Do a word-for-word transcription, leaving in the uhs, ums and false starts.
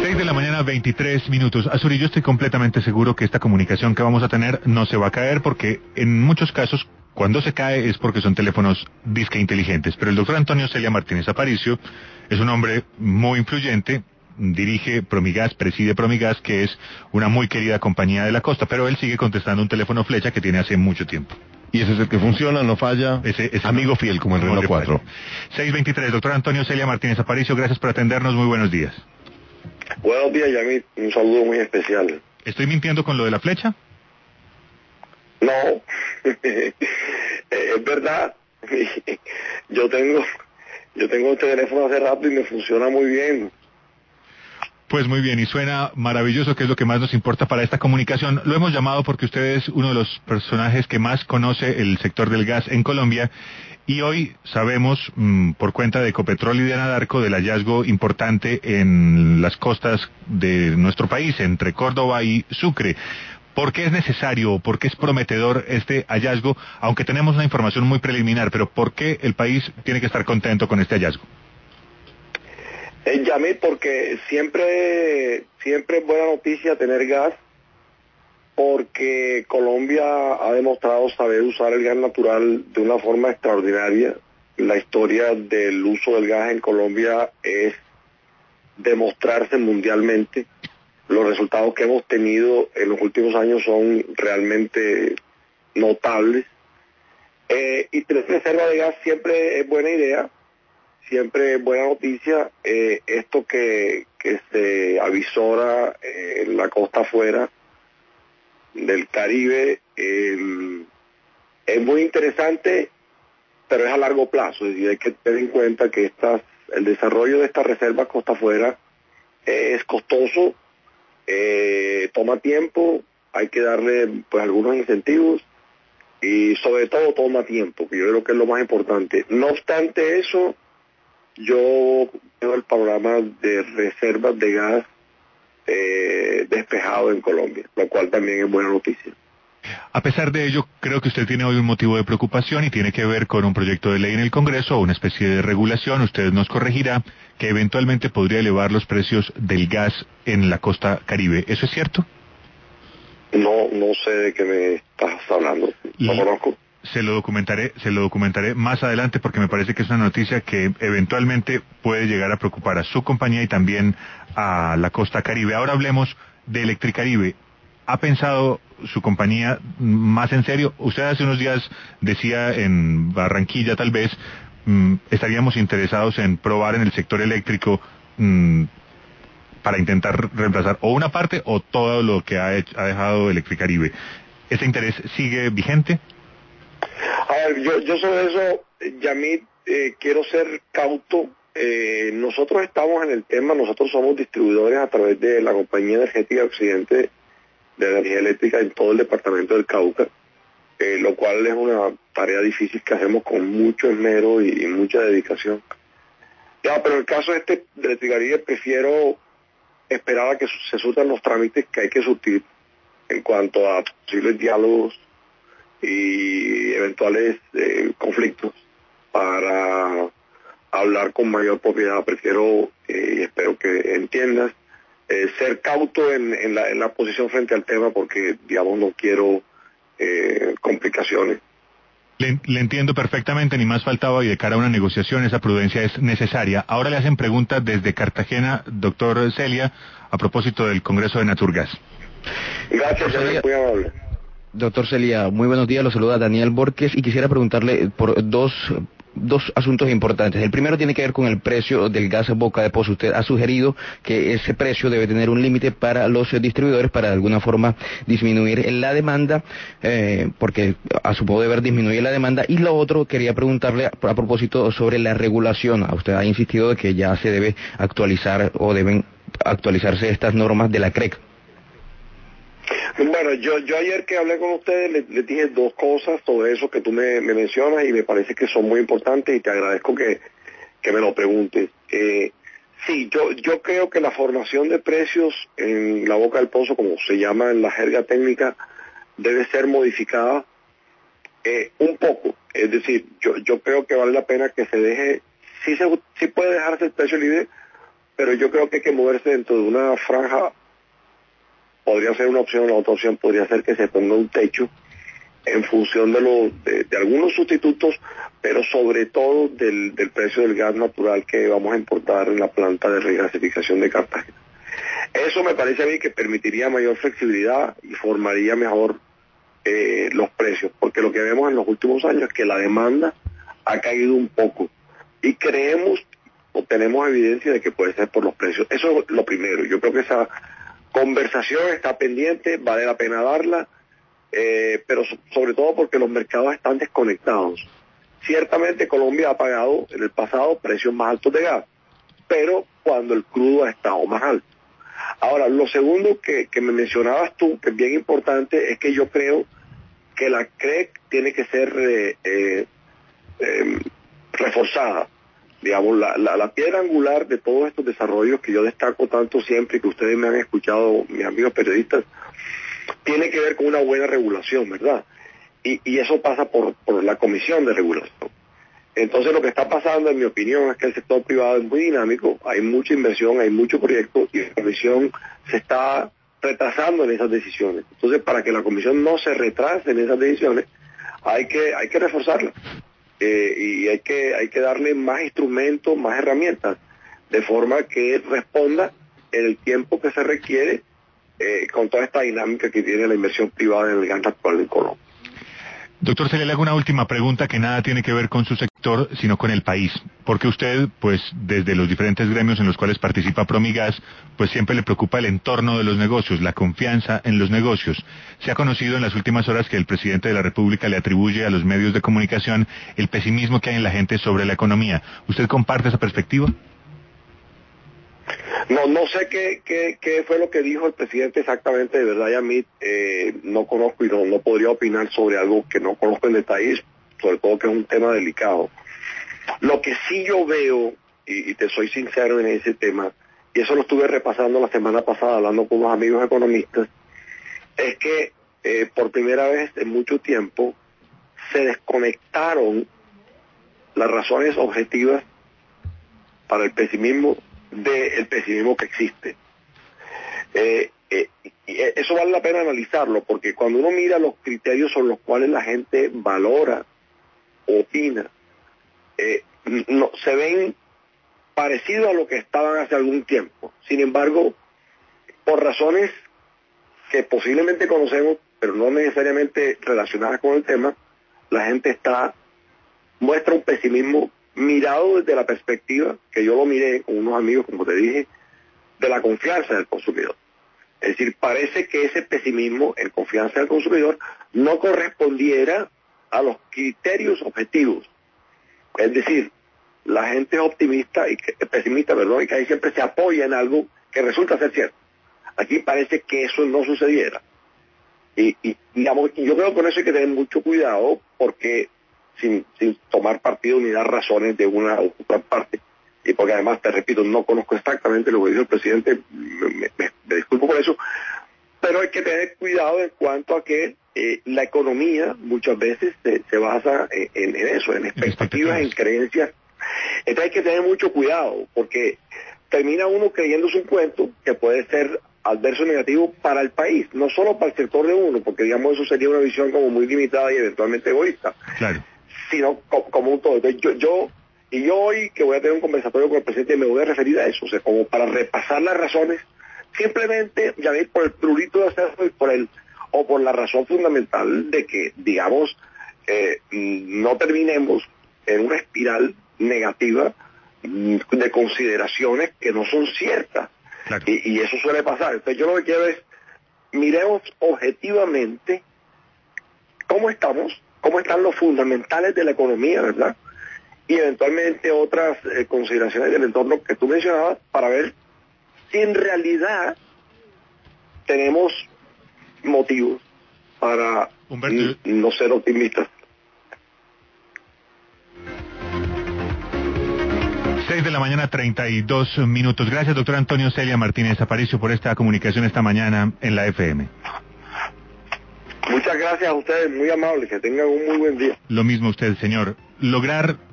seis de la mañana, veintitrés minutos. Azuri, yo estoy completamente seguro que esta comunicación que vamos a tener no se va a caer porque en muchos casos, cuando se cae es porque son teléfonos disque inteligentes. Pero el doctor Antonio Celia Martínez Aparicio es un hombre muy influyente, dirige Promigas, preside Promigas, que es una muy querida compañía de la costa, pero él sigue contestando un teléfono flecha que tiene hace mucho tiempo. Y ese es el que funciona, no falla, ese, ese amigo no, fiel como el no reloj cuatro. seis veintitrés, doctor Antonio Celia Martínez Aparicio, gracias por atendernos, muy buenos días. Buenos días, Yamit, un saludo muy especial. ¿Estoy mintiendo con lo de la flecha? No, es verdad, yo tengo, yo tengo este teléfono hace rato y me funciona muy bien. Pues muy bien, y suena maravilloso, que es lo que más nos importa para esta comunicación. Lo hemos llamado porque usted es uno de los personajes que más conoce el sector del gas en Colombia, y hoy sabemos, mmm, por cuenta de Ecopetrol y de Anadarko, del hallazgo importante en las costas de nuestro país, entre Córdoba y Sucre. ¿Por qué es necesario, por qué es prometedor este hallazgo, aunque tenemos una información muy preliminar, pero por qué el país tiene que estar contento con este hallazgo? Eh, llamé porque siempre, siempre es buena noticia tener gas, porque Colombia ha demostrado saber usar el gas natural de una forma extraordinaria. La historia del uso del gas en Colombia es demostrarse mundialmente. Los resultados que hemos tenido en los últimos años son realmente notables. Eh, y tener reserva de gas siempre es buena idea. Siempre buena noticia, eh, esto que, que se avisora eh, en la costa afuera del Caribe, eh, es muy interesante, pero es a largo plazo. Es decir, hay que tener en cuenta que estas, el desarrollo de estas reservas costa afuera eh, es costoso, eh, toma tiempo, hay que darle pues algunos incentivos y sobre todo toma tiempo, que yo creo que es lo más importante. No obstante eso, yo veo el panorama de reservas de gas eh, despejado en Colombia, lo cual también es buena noticia. A pesar de ello, creo que usted tiene hoy un motivo de preocupación y tiene que ver con un proyecto de ley en el Congreso o una especie de regulación, usted nos corregirá, que eventualmente podría elevar los precios del gas en la costa Caribe. ¿Eso es cierto? No, no sé de qué me estás hablando, no y... conozco. Se lo documentaré, se lo documentaré más adelante porque me parece que es una noticia que eventualmente puede llegar a preocupar a su compañía y también a la costa Caribe. Ahora hablemos de Electricaribe. ¿Ha pensado su compañía más en serio? Usted hace unos días decía en Barranquilla tal vez, mmm, estaríamos interesados en probar en el sector eléctrico mmm, para intentar reemplazar o una parte o todo lo que ha, hecho, ha dejado Electricaribe. ¿Ese interés sigue vigente? A ver, yo, yo sobre eso, Yamit, eh, quiero ser cauto. Eh, nosotros estamos en el tema, nosotros somos distribuidores a través de la Compañía Energética Occidente de Energía Eléctrica en todo el departamento del Cauca, eh, lo cual es una tarea difícil que hacemos con mucho esmero y, y mucha dedicación. Ya, pero en el caso este de Electricaribe prefiero esperar a que se surtan los trámites que hay que surtir en cuanto a posibles diálogos y eventuales eh, conflictos para hablar con mayor propiedad. Prefiero, eh, y espero que entiendas, eh, ser cauto en, en, la, en la posición frente al tema porque, digamos, no quiero eh, complicaciones. Le, le entiendo perfectamente, ni más faltaba, y de cara a una negociación esa prudencia es necesaria. Ahora le hacen preguntas desde Cartagena, doctor Celia, a propósito del Congreso de Naturgas. Gracias, Celia, muy amable. Doctor Celia, muy buenos días, lo saluda Daniel Borges y quisiera preguntarle por dos, dos asuntos importantes. El primero tiene que ver con el precio del gas boca de pozo. Usted ha sugerido que ese precio debe tener un límite para los distribuidores para de alguna forma disminuir la demanda, eh, porque a su modo de ver disminuye la demanda. Y lo otro, quería preguntarle a, a propósito sobre la regulación. Usted ha insistido de que ya se debe actualizar o deben actualizarse estas normas de la C R E C. Bueno, yo yo ayer que hablé con ustedes les, les dije dos cosas sobre eso que tú me, me mencionas y me parece que son muy importantes y te agradezco que, que me lo preguntes. Eh, sí, yo yo creo que la formación de precios en la boca del pozo, como se llama en la jerga técnica, debe ser modificada eh, un poco. Es decir, yo yo creo que vale la pena que se deje, sí, se, sí puede dejarse el precio libre, pero yo creo que hay que moverse dentro de una franja. Podría ser una opción, la otra opción podría ser que se ponga un techo en función de, lo, de, de algunos sustitutos, pero sobre todo del, del precio del gas natural que vamos a importar en la planta de regasificación de Cartagena. Eso me parece a mí que permitiría mayor flexibilidad y formaría mejor eh, los precios, porque lo que vemos en los últimos años es que la demanda ha caído un poco y creemos o tenemos evidencia de que puede ser por los precios. Eso es lo primero. Yo creo que esa conversación está pendiente, vale la pena darla, eh, pero so, sobre todo porque los mercados están desconectados. Ciertamente Colombia ha pagado en el pasado precios más altos de gas, pero cuando el crudo ha estado más alto. Ahora, lo segundo que, que me mencionabas tú, que es bien importante, es que yo creo que la C R E C tiene que ser eh, eh, eh, reforzada. Digamos, la, la, la piedra angular de todos estos desarrollos que yo destaco tanto siempre y que ustedes me han escuchado, mis amigos periodistas, tiene que ver con una buena regulación, ¿verdad? Y, y eso pasa por, por la Comisión de Regulación. Entonces lo que está pasando, en mi opinión, es que el sector privado es muy dinámico, hay mucha inversión, hay mucho proyecto y la Comisión se está retrasando en esas decisiones. Entonces, para que la Comisión no se retrase en esas decisiones, hay que, hay que reforzarla. Eh, y hay que hay que darle más instrumentos, más herramientas, de forma que responda en el tiempo que se requiere eh, con toda esta dinámica que tiene la inversión privada en el gas actual en Colombia. Doctor, se le hago una última pregunta que nada tiene que ver con su sector, sino con el país. Porque usted, pues, desde los diferentes gremios en los cuales participa Promigas, pues siempre le preocupa el entorno de los negocios, la confianza en los negocios. Se ha conocido en las últimas horas que el presidente de la República le atribuye a los medios de comunicación el pesimismo que hay en la gente sobre la economía. ¿Usted comparte esa perspectiva? No, no sé qué, qué, qué fue lo que dijo el presidente exactamente, de verdad, y a mí eh, no conozco y no, no podría opinar sobre algo que no conozco en detalle, sobre todo que es un tema delicado. Lo que sí yo veo, y, y te soy sincero en ese tema, y eso lo estuve repasando la semana pasada hablando con unos amigos economistas, es que eh, por primera vez en mucho tiempo se desconectaron las razones objetivas para el pesimismo del pesimismo que existe. Eh, eh, y eso vale la pena analizarlo, porque cuando uno mira los criterios sobre los cuales la gente valora, opina, eh, no, se ven parecidos a lo que estaban hace algún tiempo. Sin embargo, por razones que posiblemente conocemos, pero no necesariamente relacionadas con el tema, la gente está muestra un pesimismo mirado desde la perspectiva, que yo lo miré con unos amigos, como te dije, de la confianza del consumidor. Es decir, parece que ese pesimismo en confianza del consumidor no correspondiera a los criterios objetivos. Es decir, la gente es optimista y que, pesimista, perdón, y que ahí siempre se apoya en algo que resulta ser cierto. Aquí parece que eso no sucediera. Y, y digamos, yo creo que con eso hay que tener mucho cuidado, porque Sin, sin tomar partido ni dar razones de una u otra parte. Y porque además, te repito, no conozco exactamente lo que dijo el presidente, me, me, me disculpo por eso, pero hay que tener cuidado en cuanto a que eh, la economía muchas veces se, se basa en, en eso, en expectativas, en creencias. Entonces hay que tener mucho cuidado, porque termina uno creyéndose un cuento que puede ser adverso o negativo para el país, no solo para el sector de uno, porque digamos eso sería una visión como muy limitada y eventualmente egoísta. Claro. Sino como un todo. Entonces, yo, yo, y yo hoy que voy a tener un conversatorio con el presidente me voy a referir a eso, o sea, como para repasar las razones, simplemente, ya veis, por el prurito de hacerlo y por el, o por la razón fundamental de que, digamos, eh, no terminemos en una espiral negativa de consideraciones que no son ciertas. Claro. Y, y eso suele pasar. Entonces yo lo que quiero es, miremos objetivamente cómo estamos, cómo están los fundamentales de la economía, ¿verdad? Y eventualmente otras eh, consideraciones del entorno que tú mencionabas, para ver si en realidad tenemos motivos para Humberto, no ser optimistas. seis de la mañana, treinta y dos minutos. Gracias, doctor Antonio Celia Martínez Aparicio, por esta comunicación esta mañana en la F M. Muchas gracias a ustedes, muy amables, que tengan un muy buen día. Lo mismo usted, señor. Lograr